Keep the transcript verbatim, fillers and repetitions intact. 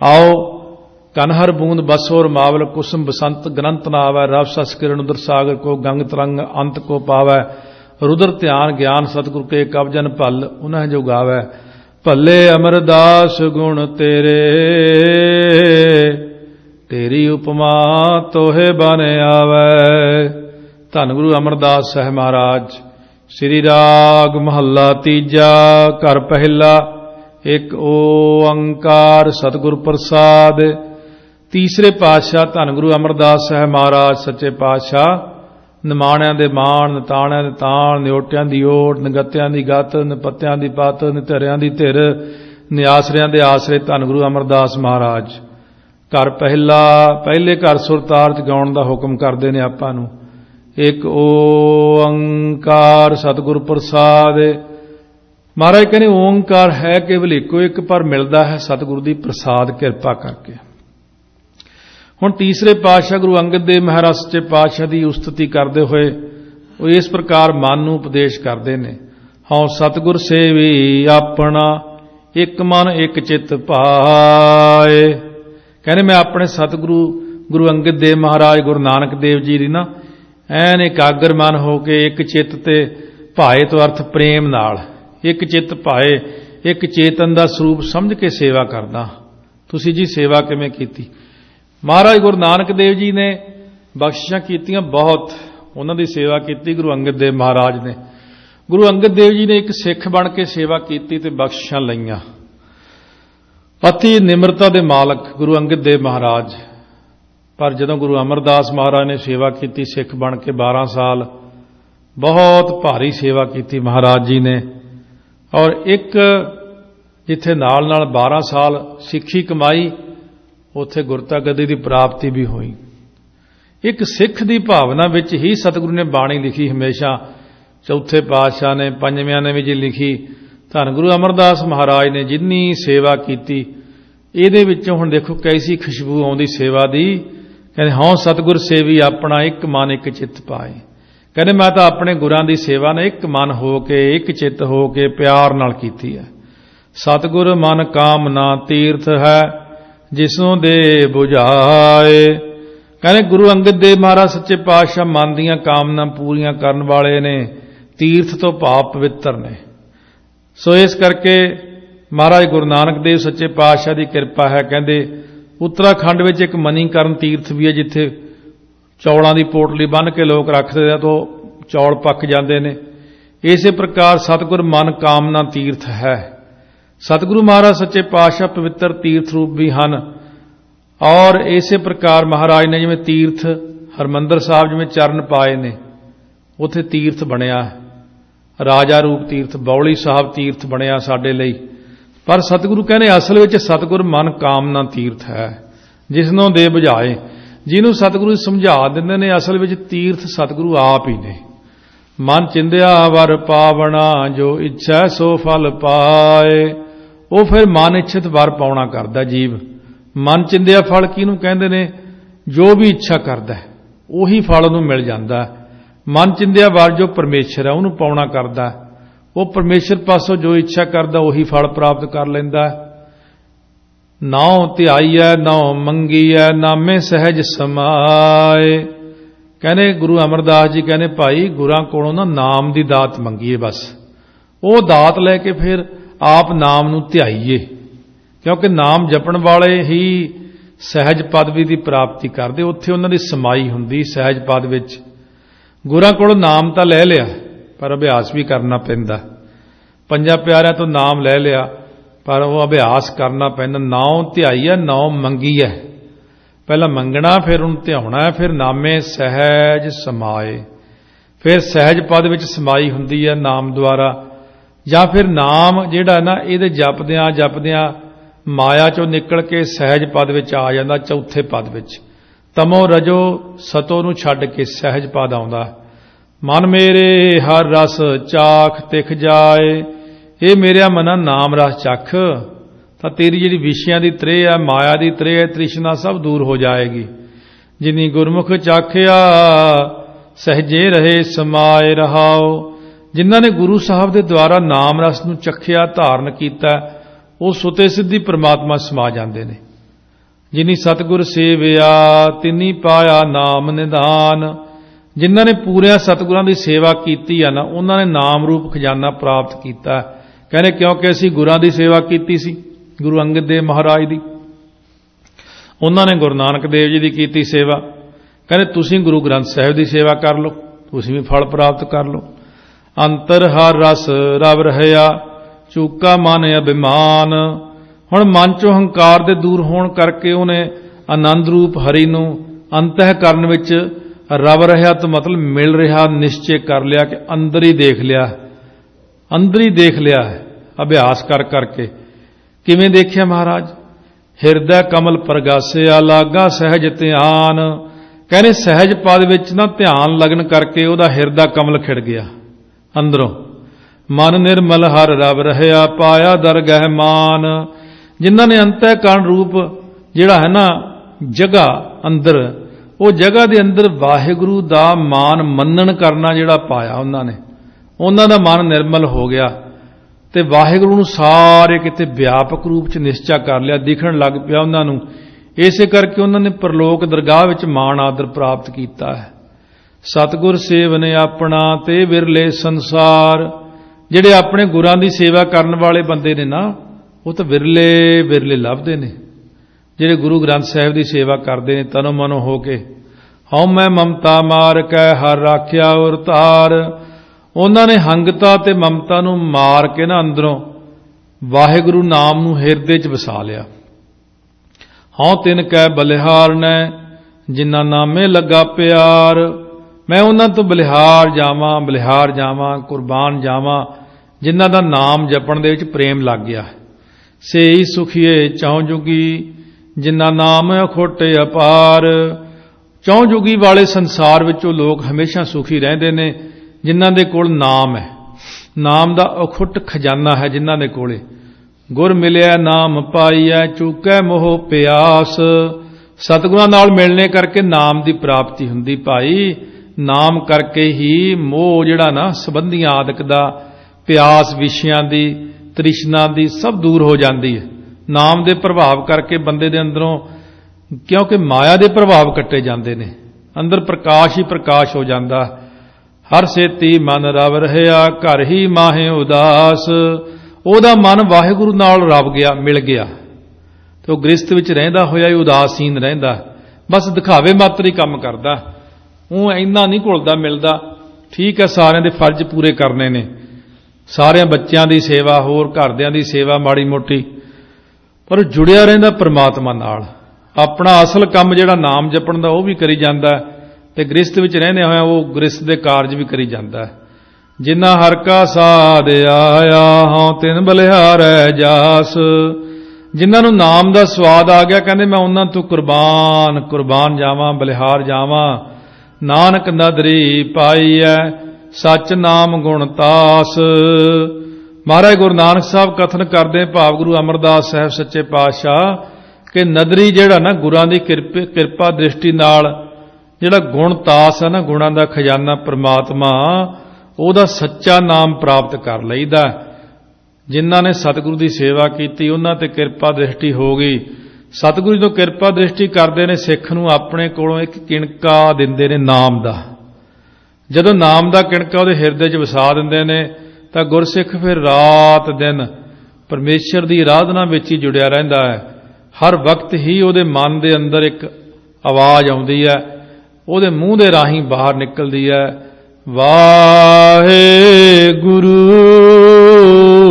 आओ कनहर बूंद बसो मावल कुसुम बसंत ग्रंथ न आवै रव सस किरण उदर सागर को गंग तरंग अंत को पावै रुद्र ध्यान ज्ञान सतगुरु के कवजन भल उन्हें जो गावै भले अमरदास गुण तेरे तेरी उपमा तोहे बन आवै। धन गुरु अमरदास साहिब महाराज। श्री राग महला तीजा घर पहला एक ओंकार सतगुर प्रसाद। तीसरे पातशाह धन गुरु अमरदास साहिब महाराज सच्चे पातशाह निमाणियां दे माण नताणियां दे ताण निओटियां दी ओट नगत्तियां दी गत नपत्तियां दी पत निधरियां दी धिर निआसरियां दे आसरे धन गुरु अमरदास महाराज। घर पहला पहले घर सुरतार च गाउण दा हुक्म करदे ने आपां नूं। एक ओंकार सतगुर प्रसाद। महाराज कहने ओंकार है केवल इको एक पर मिलता है सतगुरु की प्रसाद किरपा करके। हुण तीसरे पातशाह गुरु अंगद देव महाराज सच्चे पातशाह की उस्तति करते हुए वो इस प्रकार मन नूं उपदेश करते हैं। हाँ सतगुर सेवी अपना एक मन एक चित पाए। कहने मैं अपने सतगुरु गुरु अंगद देव महाराज गुरु नानक देव जी की ना ਐਨ ਇਕਾਗਰ ਮਨ ਹੋ ਕੇ ਇੱਕ ਚਿੱਤ ਤੇ ਭਾਏ ਤੋਂ ਅਰਥ ਪ੍ਰੇਮ ਨਾਲ ਇੱਕ ਚਿੱਤ ਭਾਏ ਇੱਕ ਚੇਤਨ ਦਾ ਸਰੂਪ ਸਮਝ ਕੇ ਸੇਵਾ ਕਰਦਾ। ਤੁਸੀਂ ਜੀ ਸੇਵਾ ਕਿਵੇਂ ਕੀਤੀ? ਮਹਾਰਾਜ ਗੁਰੂ ਨਾਨਕ ਦੇਵ ਜੀ ਨੇ ਬਖਸ਼ਿਸ਼ਾਂ ਕੀਤੀਆਂ ਬਹੁਤ, ਉਹਨਾਂ ਦੀ ਸੇਵਾ ਕੀਤੀ ਗੁਰੂ ਅੰਗਦ ਦੇਵ ਮਹਾਰਾਜ ਨੇ। ਗੁਰੂ ਅੰਗਦ ਦੇਵ ਜੀ ਨੇ ਇੱਕ ਸਿੱਖ ਬਣ ਕੇ ਸੇਵਾ ਕੀਤੀ ਤੇ ਬਖਸ਼ਿਸ਼ਾਂ ਲਈਆਂ। ਅਤੀ ਨਿਮਰਤਾ ਦੇ ਮਾਲਕ ਗੁਰੂ ਅੰਗਦ ਦੇਵ ਮਹਾਰਾਜ। पर जदों गुरु अमरदास महाराज ने सेवा की सिख बन के बारह साल बहुत भारी सेवा की महाराज जी ने। और एक जिथे नाल नाल बारह साल सिखी कमाई उत्थे गुरता गद्दी की प्राप्ति भी हुई। एक सिख की भावना विच ही सतगुरु ने बाणी लिखी हमेशा। चौथे पातशाह ने पंजवियां ने भी जी लिखी। धन गुरु अमरदास महाराज ने जिन्नी सेवा की इहदे विचों हुण देखो कैसी खुशबू आउंदी सेवा दी। कहते हाँ सतगुर सेवी अपना एक मन एक चित पाए। कहते मैं तो अपने गुरां दी सेवा ने एक मन हो के एक चित हो के प्यार नाल कीती है। सतगुर मन कामना तीर्थ है जिसों दे बुझाए। कहते गुरु अंगद देव महाराज सच्चे पातशाह मन दीयां कामना पूरियां करन वाले ने, तीर्थ तो भाव पवित्र ने। सो इस करके महाराज गुरु नानक देव सच्चे पातशाह की किरपा है। कहते उत्तराखंड में एक मनीकरण तीर्थ भी है जिथे चौलों की पोटली बन के लोग रखते हैं तो चौल पक जाते हैं। इस प्रकार सतगुर मन कामना तीर्थ है। सतगुरु महाराज सच्चे पातशाह पवित्र तीर्थ रूप भी हैं। और इस प्रकार महाराज ने जिवें तीर्थ हरमंदर साहब जिवें चरण पाए ने उत्थे तीर्थ बनया। राजा रूप तीर्थ बौली साहब तीर्थ बनया साडे लई। पर सतगुरु कहने असल में सतगुर मन कामना तीर्थ है जिसनों दे बुझाए। जिन्हों सतगुरु समझा देंदे ने असल में तीर्थ सतगुरु आप ही ने। मन चिंदिया वर पावना जो इच्छा सो फल पाए। वो फिर मन इच्छित वर पाउणा करदा जीव। मन चिंदिया फल किहनूं कहंदे ने? जो भी इच्छा करदा है उही फल नूं मिल जांदा। मन चिंदिया वर जो परमेश्वर है उहनूं पाउणा करदा। वो परमेश्वर पासों जो इच्छा करता उही फल प्राप्त कर लेंदा। नाउ ध्याई है नाउ मंगी है नामे सहज समाए। कहने गुरु अमरदास जी कहने भाई गुरां कोलों ना नाम दी दात मंगीए। बस वो दात लैके फिर आप नाम नूं ध्याईए क्योंकि नाम जपण वाले ही सहज पदवी की प्राप्ति करते। उत्थे उन्हां दी समाई हुंदी सहज पद विच। गुरां कोलों नाम तां लै लिया पर अभ्यास भी करना पैंदा। पंजा प्यारिਆਂ तो नाम लै लिया पर वो अभ्यास करना पैंदा। नाउ ध्याई है नाउ मंगी है। पहला मंगना फिर उन्हें ध्याउणा है फिर नामे सहज समाए। फिर सहज पद विच समाई हुंदी है नाम द्वारा। या फिर नाम जिहड़ा ना इहदे जपदियां जपदियां माया चों निकल के सहज पद विच आ जांदा। चौथे पद विच तमो रजो सतो नूं छड्ड के सहज पद आउंदा। मन मेरे हर रस चाख तिख जाए। ये मेरा मना नाम रस चख तो तेरी जी विषयां की त्रेह है माया की त्रेह है तृष्णा सब दूर हो जाएगी। जिनी गुरमुख चाखिया सहजे रहे समाए रहाओ। जिन्हां ने गुरु साहब के द्वारा नाम रस नूं चखिया धारण किया वो सुते सिद्धि परमात्मा समा जाते हैं। ਜਿਨੀ ਸਤਿਗੁਰ ਸੇਵਿਆ ਤਿਨੀ ਪਾਇਆ ਨਾਮ ਨਿਧਾਨ। ਜਿਨ੍ਹਾਂ ਨੇ ਪੂਰਿਆਂ ਸਤਿਗੁਰਾਂ ਦੀ ਸੇਵਾ ਕੀਤੀ ਆ ਨਾ, ਉਹਨਾਂ ਨੇ ਨਾਮ ਰੂਪ ਖਜ਼ਾਨਾ ਪ੍ਰਾਪਤ ਕੀਤਾ। ਕਹਿੰਦੇ ਕਿਉਂਕਿ ਅਸੀਂ ਗੁਰਾਂ ਦੀ ਸੇਵਾ ਕੀਤੀ ਸੀ, ਗੁਰੂ ਅੰਗਦ ਦੇਵ ਮਹਾਰਾਜ ਦੀ, ਉਹਨਾਂ ਨੇ ਗੁਰੂ ਨਾਨਕ ਦੇਵ ਜੀ ਦੀ ਕੀਤੀ ਸੇਵਾ। ਕਹਿੰਦੇ ਤੁਸੀਂ ਗੁਰੂ ਗ੍ਰੰਥ ਸਾਹਿਬ ਦੀ ਸੇਵਾ ਕਰ ਲਓ, ਤੁਸੀਂ ਵੀ ਫਲ ਪ੍ਰਾਪਤ ਕਰ ਲਓ। ਅੰਤਰ ਹਰ ਰਸ ਰਵ ਰਹਿਆ ਚੂਕਾ ਮਨ ਅਭਿਮਾਨ। ਹੁਣ ਮਨ ਚੋਂ ਹੰਕਾਰ ਦੇ ਦੂਰ ਹੋਣ ਕਰਕੇ ਉਹਨੇ ਆਨੰਦ ਰੂਪ ਹਰੀ ਨੂੰ ਅੰਤਹਿਕਰਨ ਵਿੱਚ ਰਵ ਰਿਹਾ ਤੋਂ ਮਤਲਬ ਮਿਲ ਰਿਹਾ ਨਿਸ਼ਚੇ ਕਰ ਲਿਆ ਕਿ ਅੰਦਰ ਹੀ ਦੇਖ ਲਿਆ, ਅੰਦਰ ਹੀ ਦੇਖ ਲਿਆ ਹੈ ਅਭਿਆਸ ਕਰ ਕਰਕੇ। ਕਿਵੇਂ ਦੇਖਿਆ ਮਹਾਰਾਜ? ਹਿਰਦੈ ਕਮਲ ਪ੍ਰਗਾਸਿਆ ਲਾਗਾ ਸਹਿਜ ਧਿਆਨ। ਕਹਿੰਦੇ ਸਹਿਜ ਪਦ ਵਿੱਚ ਨਾ ਧਿਆਨ ਲਗਨ ਕਰਕੇ ਉਹਦਾ ਹਿਰਦਾ ਕਮਲ ਖਿੜ ਗਿਆ ਅੰਦਰੋਂ। ਮਨ ਨਿਰਮਲ ਹਰ ਰਵ ਰਹਿਆ ਪਾਇਆ ਦਰਗਹਿ ਮਾਨ। ਜਿਨ੍ਹਾਂ ਨੇ ਅੰਤਹਿਕਰਨ ਰੂਪ ਜਿਹੜਾ ਹੈ ਨਾ ਜਗ੍ਹਾ ਅੰਦਰ, ਉਹ ਜਗ੍ਹਾ ਦੇ ਅੰਦਰ ਵਾਹਿਗੁਰੂ ਦਾ ਮਾਨ ਮੰਨਣ ਕਰਨਾ ਜਿਹੜਾ ਪਾਇਆ ਉਹਨਾਂ ਨੇ, ਉਹਨਾਂ ਦਾ ਮਨ ਨਿਰਮਲ ਹੋ ਗਿਆ ਤੇ ਵਾਹਿਗੁਰੂ ਨੂੰ ਸਾਰੇ ਕਿਤੇ ਵਿਆਪਕ ਰੂਪ ਚ ਨਿਸ਼ਚਾ ਕਰ ਲਿਆ, ਦਿਖਣ ਲੱਗ ਪਿਆ ਉਹਨਾਂ ਨੂੰ। ਇਸੇ ਕਰਕੇ ਉਹਨਾਂ ਨੇ ਪਰਲੋਕ ਦਰਗਾਹ ਵਿੱਚ ਮਾਣ ਆਦਰ ਪ੍ਰਾਪਤ ਕੀਤਾ ਹੈ। ਸਤਿਗੁਰ ਸੇਵਨ ਆਪਣਾ ਤੇ ਵਿਰਲੇ ਸੰਸਾਰ। ਜਿਹੜੇ ਆਪਣੇ ਗੁਰਾਂ ਦੀ ਸੇਵਾ ਕਰਨ ਵਾਲੇ ਬੰਦੇ ਨੇ ਨਾ, ਉਹ ਤਾਂ ਵਿਰਲੇ ਵਿਰਲੇ ਲੱਭਦੇ ਨੇ। ਜਿਹੜੇ ਗੁਰੂ ਗ੍ਰੰਥ ਸਾਹਿਬ ਦੀ ਸੇਵਾ ਕਰਦੇ ਨੇ ਤਨੋ ਮਨੋ ਹੋ ਕੇ। ਹਉ ਮੈਂ ਮਮਤਾ ਮਾਰ ਕੇ ਹਰ ਰਾਖਿਆ ਔਰ ਧਾਰ। ਉਹਨਾਂ ਨੇ ਹੰਗਤਾ ਤੇ ਮਮਤਾ ਨੂੰ ਮਾਰ ਕੇ ਨਾ ਅੰਦਰੋਂ ਵਾਹਿਗੁਰੂ ਨਾਮ ਨੂੰ ਹਿਰਦੇ 'ਚ ਵਸਾ ਲਿਆ। ਹਉ ਤਿਨ ਕੈ ਬਲਿਹਾਰ ਨੈ ਜਿਨ੍ਹਾਂ ਨਾਮੇ ਲੱਗਾ ਪਿਆਰ। ਮੈਂ ਉਹਨਾਂ ਤੋਂ ਬਲਿਹਾਰ ਜਾਵਾਂ, ਬਲਿਹਾਰ ਜਾਵਾਂ, ਕੁਰਬਾਨ ਜਾਵਾਂ ਜਿਨ੍ਹਾਂ ਦਾ ਨਾਮ ਜਪਣ ਦੇ ਵਿੱਚ ਪ੍ਰੇਮ ਲੱਗ ਗਿਆ। ਸੇਈ ਸੁਖੀਏ ਚੌਂ ਜੁਗੀ ਜਿਨ੍ਹਾਂ ਨਾਮ ਅਖੁੱਟ ਅਪਾਰ। ਚੌਂ ਜੁਗੀ ਵਾਲੇ ਸੰਸਾਰ ਵਿੱਚ ਉਹ ਲੋਕ ਹਮੇਸ਼ਾ ਸੁਖੀ ਰਹਿੰਦੇ ਨੇ ਜਿਨ੍ਹਾਂ ਦੇ ਕੋਲ ਨਾਮ ਹੈ। ਨਾਮ ਦਾ ਅਖੁੱਟ ਖਜ਼ਾਨਾ ਹੈ ਜਿਨ੍ਹਾਂ ਦੇ ਕੋਲੇ। ਗੁਰ ਮਿਲਿਆ ਨਾਮ ਪਾਈਐ ਚੂਕੈ ਮੋਹ ਪਿਆਸ। ਸਤਿਗੁਰਾਂ ਨਾਲ ਮਿਲਣੇ ਕਰਕੇ ਨਾਮ ਦੀ ਪ੍ਰਾਪਤੀ ਹੁੰਦੀ ਭਾਈ। ਨਾਮ ਕਰਕੇ ਹੀ ਮੋਹ ਜਿਹੜਾ ਨਾ ਸੰਬੰਧੀਆਂ ਆਦਿਕ ਦਾ, ਪਿਆਸ ਵਿਸ਼ਿਆਂ ਦੀ, ਤ੍ਰਿਸ਼ਨਾ ਦੀ ਸਭ ਦੂਰ ਹੋ ਜਾਂਦੀ ਹੈ। ਨਾਮ ਦੇ ਪ੍ਰਭਾਵ ਕਰਕੇ ਬੰਦੇ ਦੇ ਅੰਦਰੋਂ, ਕਿਉਂਕਿ ਮਾਇਆ ਦੇ ਪ੍ਰਭਾਵ ਕੱਟੇ ਜਾਂਦੇ ਨੇ, ਅੰਦਰ ਪ੍ਰਕਾਸ਼ ਹੀ ਪ੍ਰਕਾਸ਼ ਹੋ ਜਾਂਦਾ। ਹਰ ਸੇਤੀ ਮਨ ਰਵ ਰਹਿਆ ਘਰ ਹੀ ਮਾਹੇ ਉਦਾਸ। ਉਹਦਾ ਮਨ ਵਾਹਿਗੁਰੂ ਨਾਲ ਰਵ ਗਿਆ, ਮਿਲ ਗਿਆ ਤੇ ਉਹ ਗ੍ਰਸਥ ਵਿੱਚ ਰਹਿੰਦਾ ਹੋਇਆ ਹੀ ਉਦਾਸੀਨ ਰਹਿੰਦਾ, ਬਸ ਦਿਖਾਵੇ ਮਾਤਰ ਹੀ ਕੰਮ ਕਰਦਾ। ਉਹ ਇੰਨਾ ਨਹੀਂ ਘੁਲਦਾ ਮਿਲਦਾ। ਠੀਕ ਹੈ, ਸਾਰਿਆਂ ਦੇ ਫਰਜ਼ ਪੂਰੇ ਕਰਨੇ ਨੇ, ਸਾਰਿਆਂ ਬੱਚਿਆਂ ਦੀ ਸੇਵਾ, ਹੋਰ ਘਰਦਿਆਂ ਦੀ ਸੇਵਾ ਮਾੜੀ ਮੋਟੀ, ਪਰ ਜੁੜਿਆ ਰਹਿੰਦਾ ਪਰਮਾਤਮਾ ਨਾਲ। ਆਪਣਾ ਅਸਲ ਕੰਮ ਜਿਹੜਾ ਨਾਮ ਜਪਣ ਦਾ ਉਹ ਵੀ ਕਰੀ ਜਾਂਦਾ ਤੇ ਗ੍ਰਸਥ ਵਿੱਚ ਰਹਿੰਦੇ ਹੋਇਆ ਉਹ ਗ੍ਰਸਥ ਦੇ ਕਾਰਜ ਵੀ ਕਰੀ ਜਾਂਦਾ। ਜਿਨ੍ਹਾਂ ਹਰ ਕਾ ਸਾਧ ਆਇਆ ਹਉ ਤਿਨ ਬਲਿਹਾਰੈ ਜਾਸ। ਜਿਨ੍ਹਾਂ ਨੂੰ ਨਾਮ ਦਾ ਸਵਾਦ ਆ ਗਿਆ, ਕਹਿੰਦੇ ਮੈਂ ਉਹਨਾਂ ਤੋਂ ਕੁਰਬਾਨ ਕੁਰਬਾਨ ਜਾਵਾਂ, ਬਲਿਹਾਰ ਜਾਵਾਂ। ਨਾਨਕ ਨਦਰੀ ਪਾਈਐ ਸੱਚ ਨਾਮ ਗੁਣ ਤਾਸ। ਮਹਾਰਾਜ ਗੁਰੂ ਨਾਨਕ ਸਾਹਿਬ ਕਥਨ ਕਰਦੇ, ਭਾਵ ਗੁਰੂ ਅਮਰਦਾਸ ਸਾਹਿਬ ਸੱਚੇ ਪਾਤਸ਼ਾਹ, ਕਿ ਨਦਰੀ ਜਿਹੜਾ ਨਾ ਗੁਰਾਂ ਦੀ ਕਿਰਪਾ ਦ੍ਰਿਸ਼ਟੀ ਨਾਲ ਜਿਹੜਾ ਗੁਣ ਤਾਸ ਹੈ ਨਾ, ਗੁਣਾਂ ਦਾ ਖਜ਼ਾਨਾ ਪ੍ਰਮਾਤਮਾ, ਉਹਦਾ ਸੱਚਾ ਨਾਮ ਪ੍ਰਾਪਤ ਕਰ ਲਈਦਾ। ਜਿਨ੍ਹਾਂ ਨੇ ਸਤਿਗੁਰੂ ਦੀ ਸੇਵਾ ਕੀਤੀ ਉਹਨਾਂ ਤੇ ਕਿਰਪਾ ਦ੍ਰਿਸ਼ਟੀ ਹੋ ਗਈ। ਸਤਿਗੁਰੂ ਜਦੋਂ ਕਿਰਪਾ ਦ੍ਰਿਸ਼ਟੀ ਕਰਦੇ ਨੇ, ਸਿੱਖ ਨੂੰ ਆਪਣੇ ਕੋਲੋਂ ਇੱਕ ਕਿਣਕਾ ਦਿੰਦੇ ਨੇ ਨਾਮ ਦਾ। ਜਦੋਂ ਨਾਮ ਦਾ ਕਿਣਕਾ ਉਹਦੇ ਹਿਰਦੇ 'ਚ ਵਸਾ ਦਿੰਦੇ ਨੇ ਤਾਂ ਗੁਰਸਿੱਖ ਫਿਰ ਰਾਤ ਦਿਨ ਪਰਮੇਸ਼ਰ ਦੀ ਆਰਾਧਨਾ ਵਿੱਚ ਹੀ ਜੁੜਿਆ ਰਹਿੰਦਾ ਹੈ। ਹਰ ਵਕਤ ਹੀ ਉਹਦੇ ਮਨ ਦੇ ਅੰਦਰ ਇੱਕ ਆਵਾਜ਼ ਆਉਂਦੀ ਹੈ, ਉਹਦੇ ਮੂੰਹ ਦੇ ਰਾਹੀਂ ਬਾਹਰ ਨਿਕਲਦੀ ਹੈ, ਵਾਹਿਗੁਰੂ